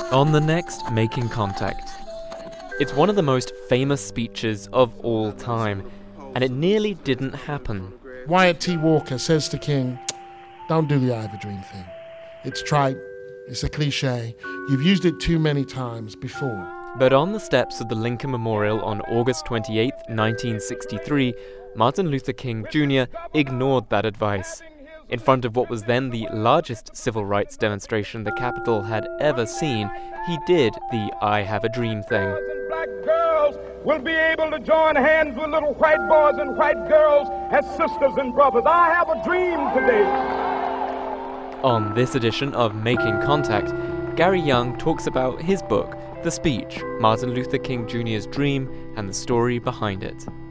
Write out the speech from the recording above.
On the next Making Contact. It's one of the most famous speeches of all time, and it nearly didn't happen. Wyatt T. Walker says to King, "Don't do the I have a dream thing. It's trite, it's a cliche, you've used it too many times before." But on the steps of the Lincoln Memorial on August 28, 1963, Martin Luther King Jr. ignored that advice. In front of what was then the largest civil rights demonstration the Capitol had ever seen, he did the I have a dream thing. Black girls will be able to join hands with little white boys and white girls as sisters and brothers. I have a dream today. On this edition of Making Contact, Gary Young talks about his book, The Speech, Martin Luther King Jr.'s Dream, and the story behind it.